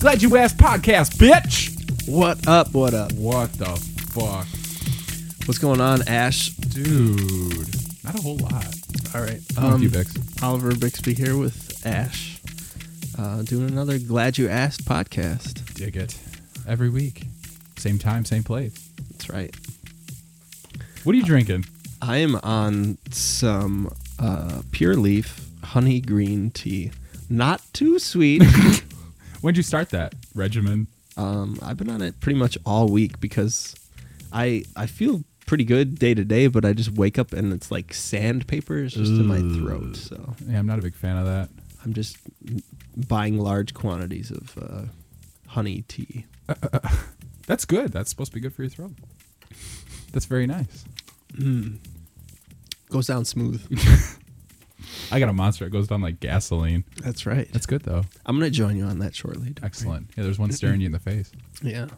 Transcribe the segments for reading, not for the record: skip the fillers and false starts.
Glad You Asked podcast, bitch. What up? What up? What the fuck? What's going on, Ash? Dude, not a whole lot. All right. With you, Bix. Oliver Bixby here with Ash. Doing another Glad You Asked podcast. Dig it. Every week. Same time, same place. That's right. What are you drinking? I am on some Pure Leaf honey green tea. Not too sweet. When'd you start that regimen? I've been on it pretty much all week because I feel pretty good day to day, but I just wake up and it's like sandpaper is just in my throat. So Yeah, I'm not a big fan of that. I'm just buying large quantities of honey tea. That's good. That's supposed to be good for your throat. That's very nice. Goes down smooth. I got a Monster. It goes down like gasoline. That's right. That's good, though. I'm going to join you on that shortly. Excellent. Yeah, there's one staring you in the face. Yeah.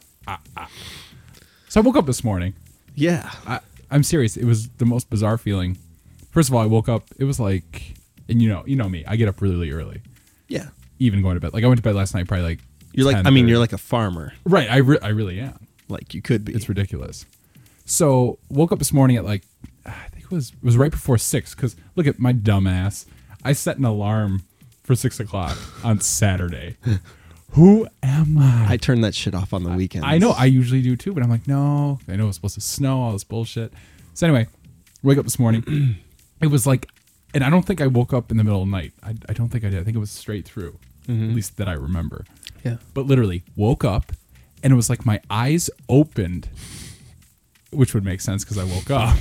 So I woke up this morning. Yeah. I'm serious. It was the most bizarre feeling. First of all, I woke up. It was like, and you know me. I get up really early. Yeah. Even going to bed. Like I went to bed last night probably like. You're like, 10, I mean, 30. you're like a farmer. Right. I really am. Like you could be. It's ridiculous. So woke up this morning at like, I think it was right before 6. Because look at my dumb ass. I set an alarm for 6 o'clock on Saturday. Who am I? I turn that shit off on the weekends. I know. I usually do too, but I'm like, no. I know it's supposed to snow, all this bullshit. So anyway, wake up this morning. It was like, and I don't think I woke up in the middle of the night. I don't think I did. I think it was straight through, at least that I remember. Yeah. But literally woke up, and it was like my eyes opened, which would make sense because I woke up.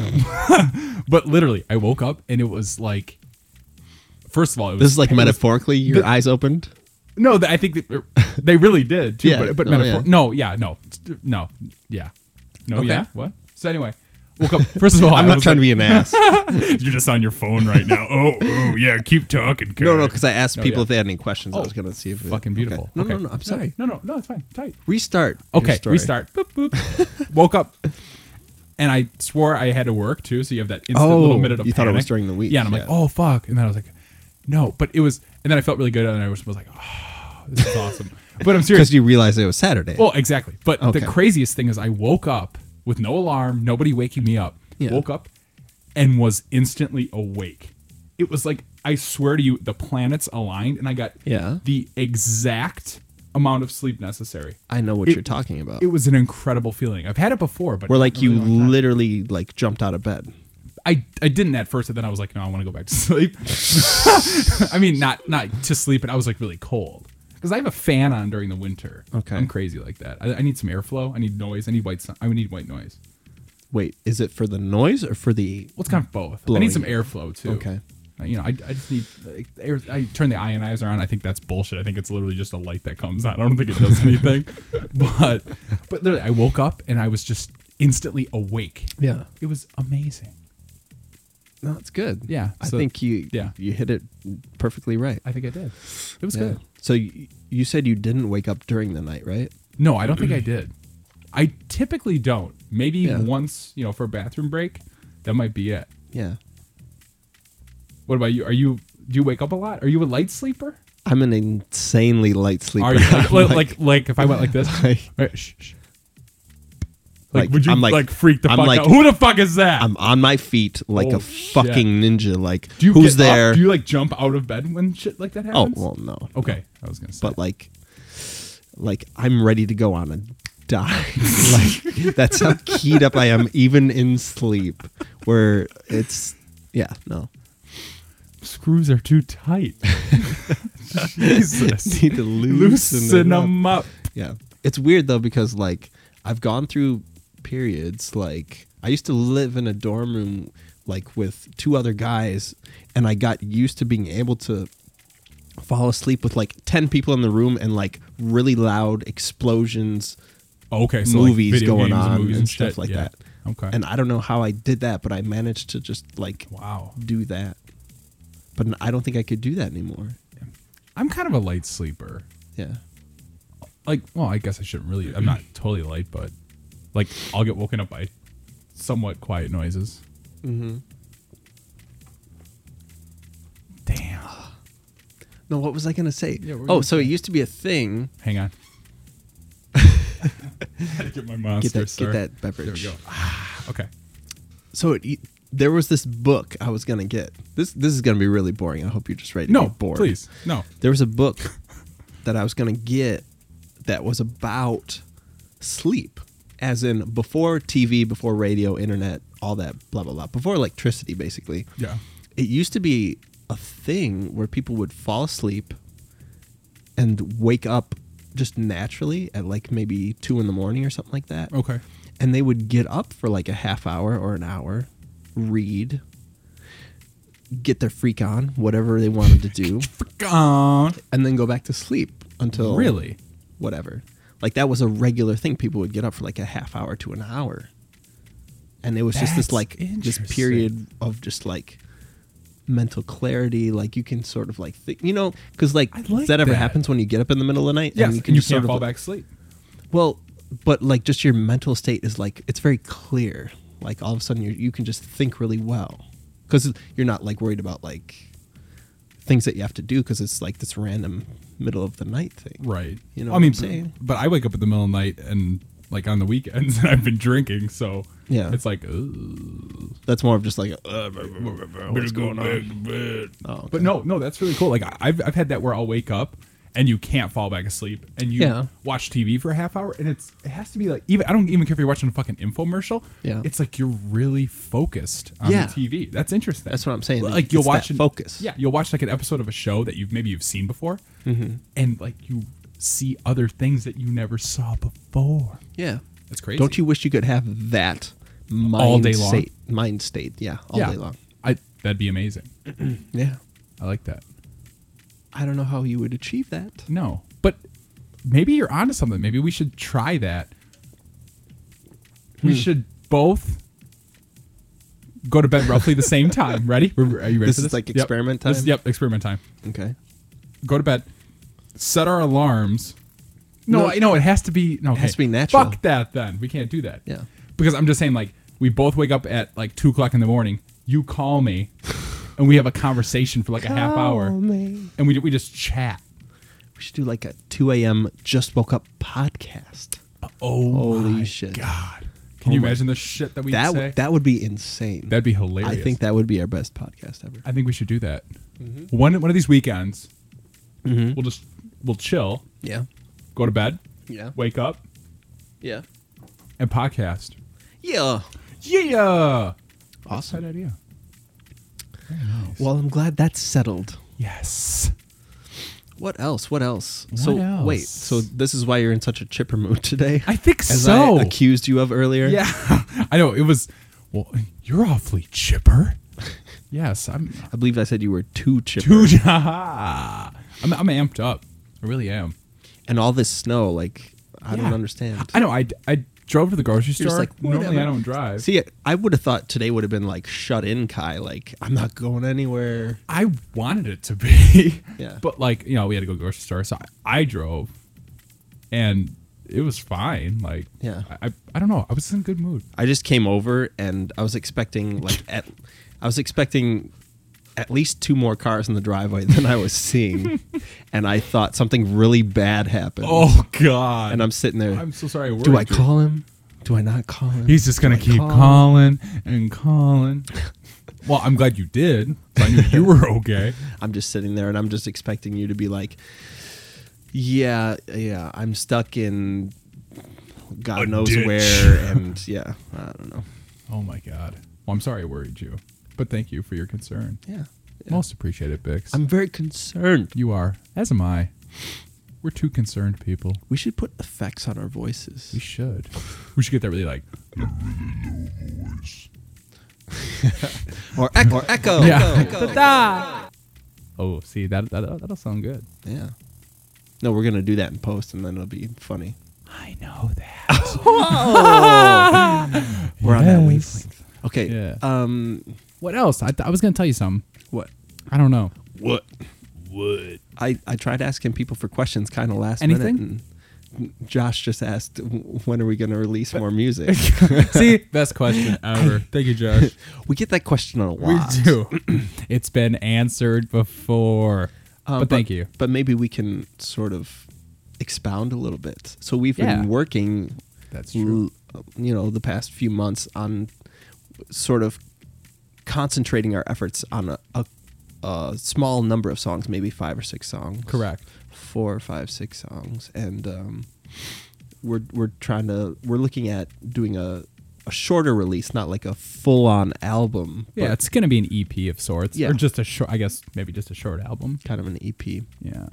But literally, I woke up, and it was like, first of all, it was. This is like metaphorically, your eyes opened? No, I think they really did too. Yeah, but no, metaphor. yeah. No, yeah, no, yeah, no, Okay. yeah. What? So anyway, woke up. First of all, I'm I not was trying to be an ass. You're just on your phone right now. Oh, yeah. Keep talking. No, because I asked No, people yeah. if they had any questions. I Oh, was going to see if fucking beautiful. Okay. Okay. No, I'm sorry. No, it's fine. Tight. Restart. your Okay, story. restart. Boop, boop. Woke up, and I swore I had to work too. So you have that instant little minute of you thought it was panic. during the week. Yeah, and I'm like, oh fuck, and then I was like, no, but it was, and then I felt really good, and I was like, oh, this is awesome. But I'm serious. Because you realized it was Saturday. Well, exactly. But Okay. the craziest thing is I woke up with no alarm, nobody waking me up. Yeah. Woke up and was instantly awake. It was like, I swear to you, the planets aligned and I got Yeah. the exact amount of sleep necessary. I know what you're talking about. It was an incredible feeling. I've had it before, but Where like not in a you really long time. literally like jumped out of bed. I didn't at first, and then I was like, no, I want to go back to sleep. I mean, not to sleep, but I was like really cold. Because I have a fan on during the winter. Okay. I'm crazy like that. I need some airflow. I need noise. I need I would need white noise. Wait, is it for the noise or for the... Well, it's kind of both. I Blowing need some it. airflow too. Okay. I just need air. I turn the ionizer on. I think that's bullshit. I think it's literally just a light that comes on. I don't think it does anything. but literally, I woke up and I was just instantly awake. Yeah. It was amazing. No, it's good. Yeah, I so- think you yeah. you hit it perfectly right. I think I did. It was Yeah. good. So you said you didn't wake up during the night, right? No, I don't think I did. I typically don't. Maybe Yeah. once, for a bathroom break. That might be it. Yeah. What about you? Do you wake up a lot? Are you a light sleeper? I'm an insanely light sleeper. Are you I'm like if I went like this? like- Right, shh. Like, Would you I'm like- freak the I'm fuck like- out? Who the fuck is that? I'm on my feet like Oh, a fucking ninja. Like, Do you who's get up? there? Do you jump out of bed when shit like that Oh, happens? well, no. Okay, I was gonna say. But like I'm ready to go on a dive. Like, that's how keyed up I am, even in sleep. Where it's, yeah, no. screws are too tight. Jesus, Need to loosen loosen it up. them up. Yeah. It's weird though, because like I've gone through periods, like I used to live in a dorm room like with 2 other guys, and I got used to being able to fall asleep with like 10 people in the room and like really loud explosions, Okay, so movies like video going games on movies and shit. stuff like Yeah. that. Okay. And I don't know how I did that, but I managed to just like Wow. do that. But I don't think I could do that anymore. I'm kind of a light sleeper. Yeah. Like, well, I guess I shouldn't really. I'm not totally light, but like I'll get woken up by somewhat quiet noises. Mm-hmm. Damn. No, what was I gonna say? Yeah, what were you oh, gonna so it used to be a thing. Hang on. Get my monster. Get that beverage. There we go. Okay. So there was this book I was gonna get. This is gonna be really boring. I hope you're just ready to No, be bored. please. No. There was a book that I was gonna get that was about sleep, as in before TV, before radio, internet, all that blah blah blah, before electricity, basically. Yeah. It used to be a thing where people would fall asleep and wake up just naturally at like maybe 2 a.m. or something like that. Okay. And they would get up for like a half hour or an hour, read, get their freak on, whatever they wanted to do, Gone. and then go back to sleep until Really? whatever. Like that was a regular thing. People would get up for like a half hour to an hour. And it was just this That's like this interesting. period of just like mental clarity. Like you can sort of like think, you know, because like, I like that ever that. happens when you get up in the middle of the night? Yes, and and you just can't sort of, fall like- back asleep. Well, but like just your mental state is like, it's very clear. Like all of a sudden you can just think really well. Because you're not like worried about like things that you have to do because it's like this random middle of the night thing. Right. You know I what mean, I'm saying? but I wake up in the middle of the night and like on the weekends and I've been drinking, so Yeah. it's like, ugh. That's more of just like, what's going on? Oh, okay. But no, that's really cool. Like I've had that where I'll wake up and you can't fall back asleep and you Yeah. watch TV for a half hour and it has to be like, even I don't even care if you're watching a fucking infomercial. Yeah. It's like you're really focused on Yeah. the TV. That's interesting. That's what I'm saying. Like you'll It's watch that focus. Yeah, you'll watch like an episode of a show that you've seen before, Mm-hmm. and like you see other things that you never saw before. Yeah. That's crazy. Don't you wish you could have that All day long? Mind state, yeah, all day long. That'd be amazing. Yeah. I like that. I don't know how you would achieve that. No, but maybe you're onto something. Maybe we should try that. We should both go to bed roughly the same time. Ready? Are you ready This for is this? like experiment time? Yep, experiment time. Okay. Go to bed. Set our alarms. No, it has to be. No, It has to be natural. Fuck that. Then we can't do that. Yeah. Because I'm just saying, like, we both wake up at like 2:00 in the morning. You call me, and we have a conversation for like a half hour, and we just chat. We should do like a 2 a.m. just woke up podcast. Oh, Holy my shit. God! Can Oh you my- imagine the shit that we That say? that would be insane. That'd be hilarious. I think that would be our best podcast ever. I think we should do that. One of these weekends, Mm-hmm. we'll chill, Yeah. go to bed, Yeah. wake up, Yeah. and podcast. Yeah. Yeah. Awesome. Good idea. Very nice. Well, I'm glad that's settled. Yes. What else? What else? What so else? wait. So this is why you're in such a chipper mood today? I think As so. I accused you of earlier. Yeah, I know. It was. Well, you're awfully chipper. Yes, I'm. I believe I said you were too chipper. Dude, I'm amped up. I really am. And all this snow, like I Yeah. don't understand. I know. I drove to the grocery You're just store. like, Normally, whatever. I don't drive. See, I would have thought today would have been like shut in, Kai. Like I'm not going anywhere. I wanted it to be. Yeah. But like, we had to go to the grocery store, so I drove, and it was fine. Like, Yeah. I don't know. I was in a good mood. I just came over and I was expecting at least 2 more cars in the driveway than I was seeing, and I thought something really bad happened. Oh God! And I'm sitting there. I'm so sorry. Do I call him? Do I not call him? He's just gonna Do I keep call him? calling and calling. Well, I'm glad you did. So I knew you were okay. I'm just sitting there and I'm just expecting you to be like, yeah, I'm stuck in God A knows ditch. where, and yeah, I don't know. Oh my God. Well, I'm sorry I worried you, but thank you for your concern. Yeah. Most appreciated, Bix. I'm very concerned. You are, as am I. We're two concerned people. We should put effects on our voices. We should. We should get that really like. Or echo. Yeah. Echo. Oh, see that'll sound good. Yeah. No, we're gonna do that in post, and then it'll be funny. I know that. We're on that Yes. wavelength. Okay. Yeah. What else? I was gonna tell you something. What? I don't know. What? What? I tried asking people for questions kind of last Anything? minute. And Josh just asked, when are we going to release more music? See, best question ever. Thank you, Josh. We get that question a We lot. do. It's been answered before. But thank you. But maybe we can sort of expound a little bit. So we've Yeah. been working, That's true. The past few months on sort of concentrating our efforts on a small number of songs, maybe 5 or 6 songs. Correct. 4, 5, 6 songs, and we're looking at doing a shorter release, not like a full-on album. Yeah, but it's going to be an EP of sorts. Yeah. Or just a short, I guess maybe just a short album. kind of an EP. Yeah,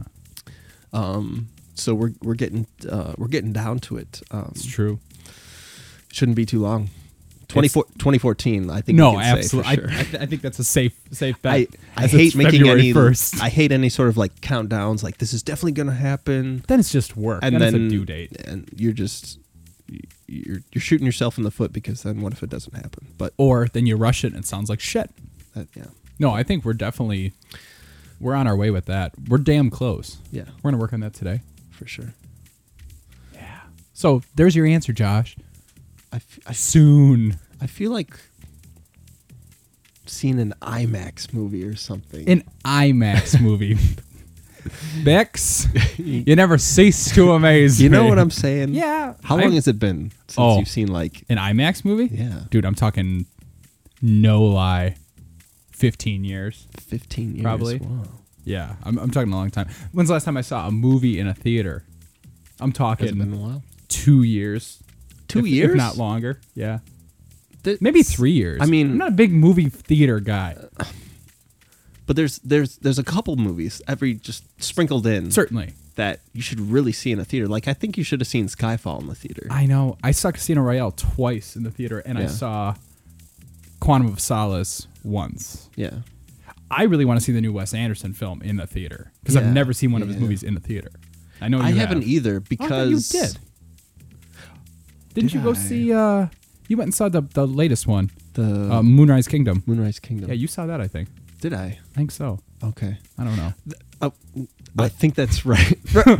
So we're getting down to it. it's true. Shouldn't be too long. 2014, I think. No, we can absolutely. Say for sure. I think that's a safe bet. I as hate it's making February any. 1st. I hate any sort of like countdowns. Like this is definitely going to happen, Then it's just work. and then then it's a due date. and you're shooting yourself in the foot because then what if it doesn't happen? But Or then you rush it and it sounds like shit. yeah, No, I think we're on our way with that. We're damn close. yeah, We're going to work on that today. for sure. Yeah. So there's your answer, Josh. I Soon. feel like seeing an IMAX movie or something. An IMAX movie. Bex, you never cease to amaze You me. know what I'm saying? Yeah. How long has it been since Oh. you've seen like? An IMAX movie? Yeah, Dude, I'm talking no lie. 15 years. 15 years. Probably. Wow. Yeah, I'm talking a long time. When's the last time I saw a movie in a theater? I'm Has talking it been a while? 2 years. 2 if years? not longer. Yeah. That's- Maybe 3 years. I mean- I'm not a big movie theater guy. But there's a couple movies just sprinkled in Certainly. that you should really see in a theater. Like I think you should have seen Skyfall in the theater. I know. I saw Casino Royale twice in the theater, and I Yeah. saw Quantum of Solace once. Yeah. I really want to see the new Wes Anderson film in the theater because Yeah, I've never seen one of his yeah. movies in the theater. I know you I have. haven't either Oh, I thought because you did. Didn't Did you go I? see? You went and saw the latest one, the Moonrise Kingdom. Moonrise Kingdom. Yeah, you saw that. I think. Did I? I think so. Okay. I don't know. I think that's right.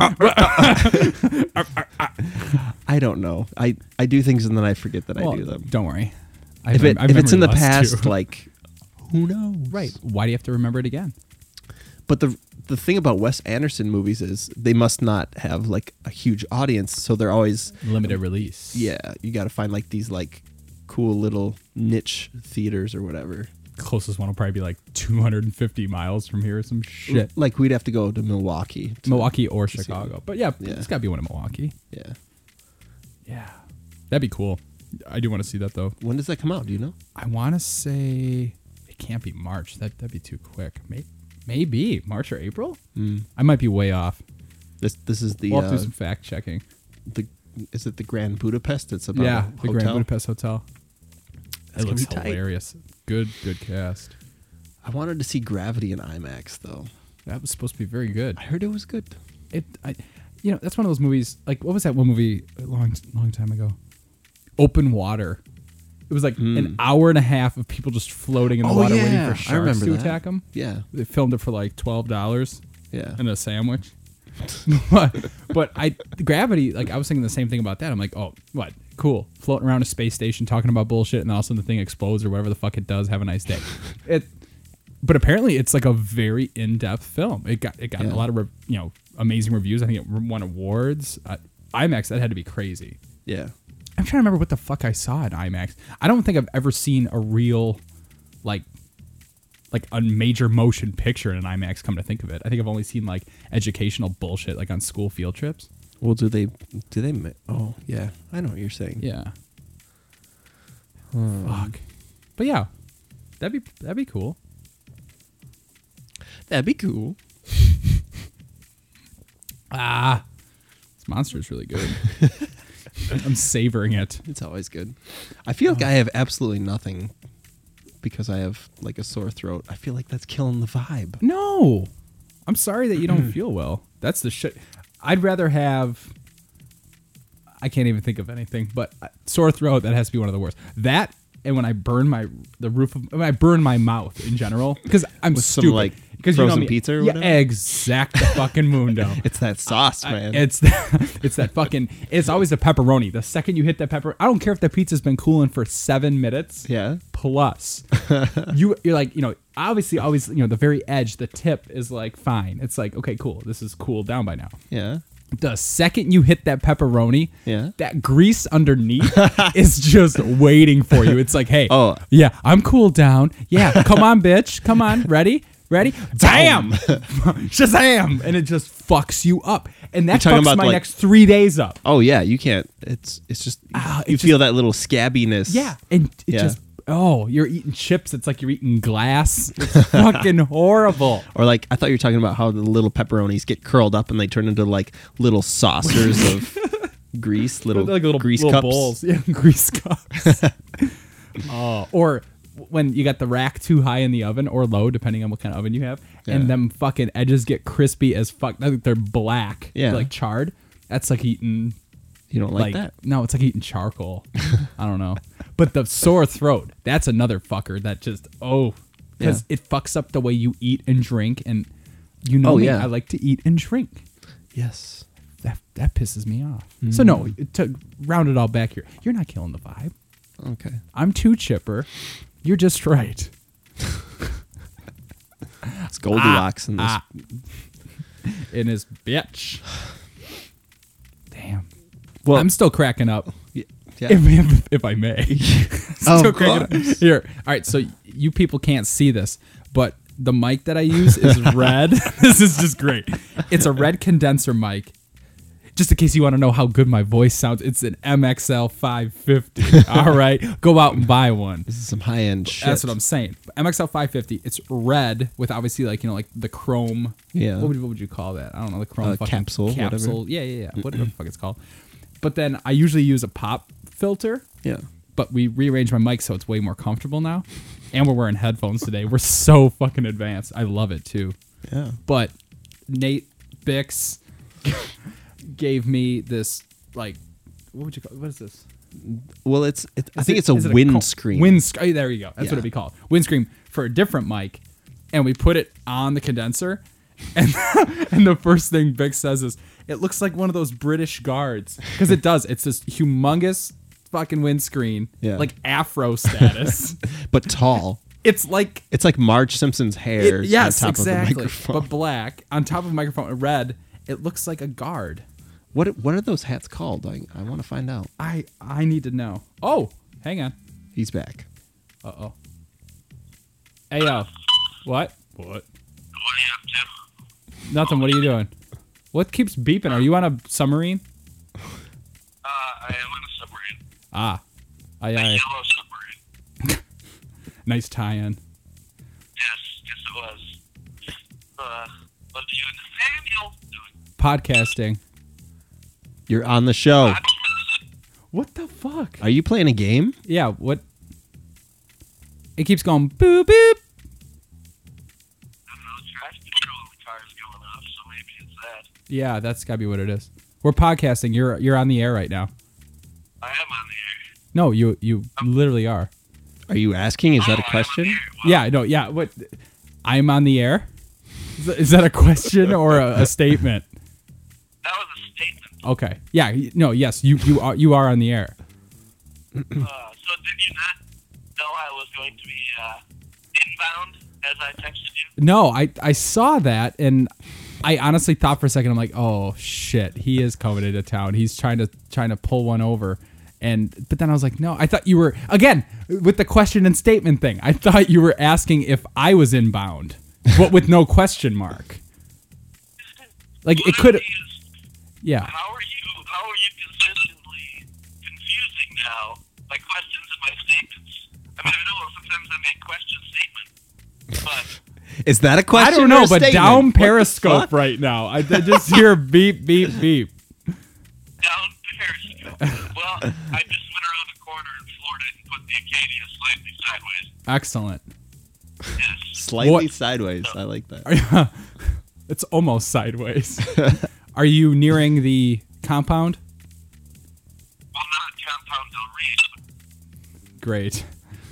I don't know. I do things and then I forget that I do them. Don't worry. If it's in the memory loss, past, too. like who knows? right. Why do you have to remember it again? But the thing about Wes Anderson movies is they must not have like a huge audience, so they're always Limited release. yeah. You got to find like these like cool little niche theaters or whatever. Closest one will probably be like 250 miles from here or some shit. Like we'd have to go to Milwaukee. Milwaukee or see Chicago. But yeah, Yeah. it's got to be one in Milwaukee. Yeah. Yeah. That'd be cool. I do want to see that though. When does that come out? Do you know? I want to say it can't be March. That'd be too quick. Maybe March or April? I might be way off. This is the We'll have to do some fact checking. is it the Grand Budapest? It's about Yeah, a the Grand hotel? Budapest Hotel. That's It gonna looks be tight. hilarious. Good cast. I wanted to see Gravity in IMAX though. That was supposed to be very good. I heard it was good. That's one of those movies. Like, what was that one movie a long time ago? Open Water. It was like an hour and a half of people just floating in the Oh, water yeah. waiting I for sharks remember to that. attack them. Yeah. They filmed it for like $12 Yeah. and a sandwich. but Gravity, like I was thinking the same thing about that. I'm like, oh, what? Cool. Floating around a space station talking about bullshit, and all of a sudden the thing explodes or whatever the fuck it does. Have a nice day. But apparently it's like a very in-depth film. It got Yeah. a lot of amazing reviews. I think it won awards. IMAX, that had to be crazy. Yeah. I'm trying to remember what the fuck I saw at IMAX. I don't think I've ever seen a real, like a major motion picture in an IMAX, come to think of it. I think I've only seen like educational bullshit like on school field trips. Well, do they? Oh, yeah. I know what you're saying. Yeah. Fuck. But yeah, that'd be cool. That'd be cool. This monster is really good. I'm savoring it. It's always good. I feel like I have absolutely nothing because I have like a sore throat. I feel like that's killing the vibe. No, I'm sorry that you don't feel well. That's the shit. I'd rather have. I can't even think of anything, but sore throat. That has to be one of the worst. That and when I burn I burn my mouth in general because I'm With some, stupid. like, Because frozen pizza or whatever? Yeah, exact fucking mundo. It's that sauce, man. It's that fucking. It's always the pepperoni. The second you hit that pepper, I don't care if the pizza's been cooling for 7 minutes. Yeah. Plus, you're like, obviously, always, the very edge, the tip is like fine. It's like, okay, cool. This is cooled down by now. Yeah. The second you hit that pepperoni, Yeah. that grease underneath is just waiting for you. It's like, hey, Oh. yeah, I'm cooled down. Yeah, come on, bitch. Come on. Ready? Bam! Shazam! And it just fucks you up. And that You're talking fucks about, my like- next 3 days up. Oh yeah, you can't. It's just you feel that little scabbiness. Yeah. And it Yeah. just, you're eating chips. It's like you're eating glass. It's fucking horrible. Or like I thought you were talking about how the little pepperonis get curled up and they turn into like little saucers of grease, little grease little cups. bowls. Yeah, grease cups. Or when you got the rack too high in the oven or low, depending on what kind of oven you have, Yeah. and them fucking edges get crispy as fuck. I think they're black. Yeah. They're like charred. That's like eating. You don't like that? No, it's like eating charcoal. I don't know. But the sore throat, that's another fucker that just, because it fucks up the way you eat and drink. And you know me, yeah. I like to eat and drink. Yes. That pisses me off. So no, to round it all back here, you're not killing the vibe. Okay. I'm too chipper. You're just right. It's Goldilocks in this. In his bitch. Damn. Well, I'm still cracking up. yeah. If I may. Still Of cracking up. course. Here. All right, so you people can't see this, but the mic that I use is red. This is just great. It's a red condenser mic. Just in case you want to know how good my voice sounds, it's an MXL 550. All right, go out and buy one. This is some high end shit. That's what I'm saying. MXL 550. It's red with obviously like the chrome. Yeah. What would you call that? I don't know, the chrome fucking capsule, whatever. Yeah. Whatever the fuck it's called. But then I usually use a pop filter. Yeah. But we rearranged my mic so it's way more comfortable now. And we're wearing headphones today. We're so fucking advanced. I love it too. Yeah. But Nate Bix gave me this, like, what would you call it? What is this? Well, I think it's a is it windscreen. Windscreen. There you go. That's what Yeah. it'd be called. Windscreen for a different mic. And we put it on the condenser. And the first thing Bix says is, it looks like one of those British guards. Because it does. It's this humongous fucking windscreen. Yeah. Like afro status. but tall. It's like... It's like Marge Simpson's hair yes, on top of the exactly. microphone. But black. On top of the microphone, red. It looks like a guard. What are those hats called? I want to find out. I need to know. Oh, hang on. He's back. Uh-oh. Hey, yo. What? What? What are you up to? Nothing. What are you doing? What keeps beeping? Are you on a submarine? I am on a submarine. Ah. A Aye. yellow submarine. Nice tie-in. Yes, it was. What are you and Nathaniel doing? Podcasting. You're on the show. What the fuck? Are you playing a game? Yeah, what? It keeps going boop, boop. I don't know, trash control in the car is going off, so maybe it's that. Yeah, that's gotta be what it is. We're podcasting. You're on the air right now. I am on the air. No, you literally are. Are you asking? Is that a I am on the question? air. Well, Yeah, no, yeah. What? I'm on the air? Is that a question or a statement? that was a statement. Okay. Yeah. No. Yes. You are on the air. So did you not know I was going to be inbound as I texted you? No, I saw that and I honestly thought for a second I'm like, oh shit, he is coming into town. He's trying to pull one over. But then I was like, no, I thought you were again with the question and statement thing. I thought you were asking if I was inbound, but with no question mark. Like it could. Yeah. How are you consistently confusing now my questions and my statements? I mean, I know sometimes I make question statement, but Is that a question? I don't or know, a but statement? down What the Periscope fuck? right now. I just hear beep, beep, beep. down Periscope. Well, I just went around the corner in Florida and put the Acadia slightly sideways. Excellent. Yes. Slightly What- sideways. I like that. It's almost sideways. Are you nearing the compound? Well, not Compound Del Reese. Great.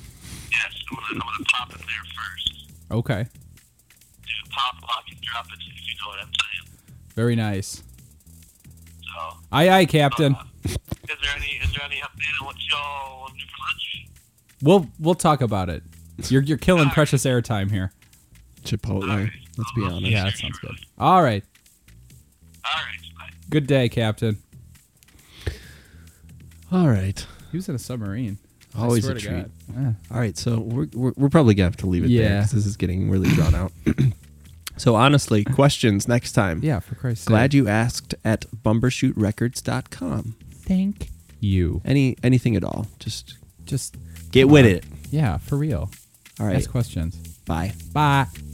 I'm gonna pop it there first. Okay. Do pop, lock, and drop it, if you know what I'm saying. Very nice. So, Aye, Captain. is there any update on what y'all want to do for lunch? We'll talk about it. You're killing precious airtime here. Chipotle. Let's be honest. Yeah, that sounds good. All right. All right, bye. Good day, Captain. All right. He was in a submarine. Always I swear a to treat. God. Yeah. All right, so we're probably gonna have to leave it there Yeah. because this is getting really drawn out. So honestly, questions next time. Yeah, for Christ's sake. Glad you asked at bumbershootrecords.com. Thank you. Anything at all. Just Just get with it. yeah, for real. All right. Ask questions. Bye. Bye.